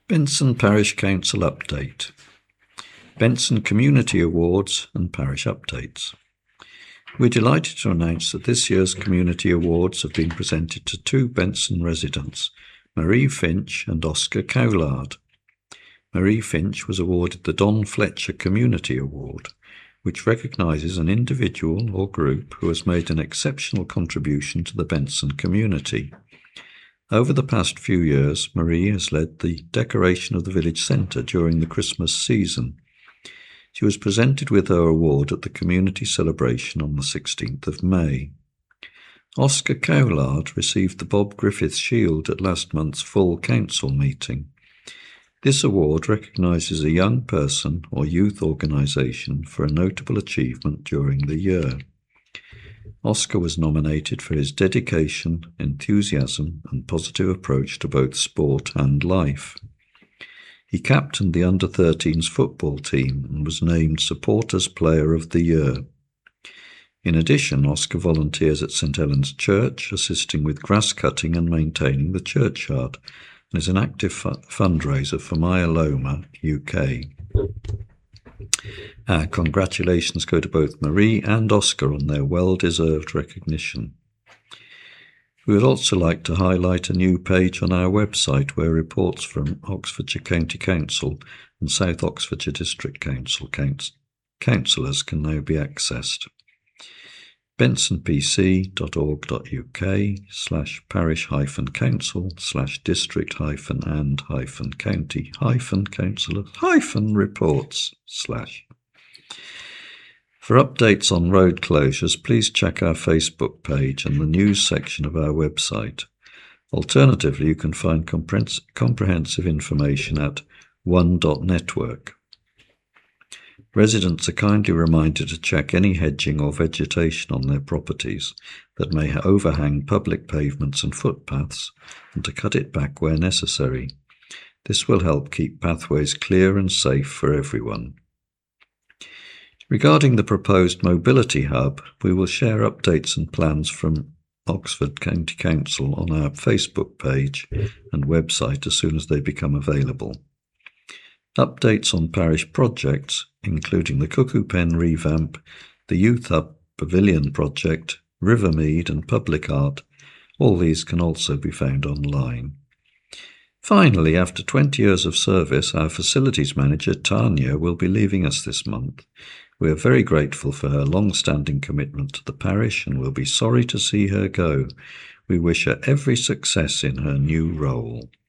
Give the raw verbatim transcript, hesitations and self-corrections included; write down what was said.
Benson Parish Council Update. Benson Community Awards and Parish Updates. We're delighted to announce that this year's Community Awards have been presented to two Benson residents, Marie Finch and Oscar Cowlard. Marie Finch was awarded the Don Fletcher Community Award, which recognises an individual or group who has made an exceptional contribution to the Benson community. Over the past few years, Marie has led the decoration of the village centre during the Christmas season. She was presented with her award at the community celebration on the sixteenth of May. Oscar Cowlard received the Bob Griffith Shield at last month's full council meeting. This award recognises a young person or youth organisation for a notable achievement during the year. Oscar was nominated for his dedication, enthusiasm and positive approach to both sport and life. He captained the under thirteens football team and was named Supporters Player of the Year. In addition, Oscar volunteers at St Helens Church, assisting with grass cutting and maintaining the churchyard, and is an active fu- fundraiser for Myeloma U K. Our congratulations go to both Marie and Oscar on their well-deserved recognition. We would also like to highlight a new page on our website where reports from Oxfordshire County Council and South Oxfordshire District Council councillors can now be accessed. bensonpc.org.uk slash parish hyphen council slash district hyphen and hyphen county hyphen councillors hyphen reports slash. For updates on road closures, please check our Facebook page and the news section of our website. Alternatively, you can find comprehens- comprehensive information at one dot network. Residents are kindly reminded to check any hedging or vegetation on their properties that may overhang public pavements and footpaths and to cut it back where necessary. This will help keep pathways clear and safe for everyone. Regarding the proposed mobility hub, we will share updates and plans from Oxford County Council on our Facebook page and website as soon as they become available. Updates on parish projects, including the Cuckoo Pen revamp, the Youth Hub Pavilion project, Rivermead and Public Art, all these can also be found online. Finally, after twenty years of service, our facilities manager, Tanya, will be leaving us this month. We are very grateful for her long-standing commitment to the parish and will be sorry to see her go. We wish her every success in her new role.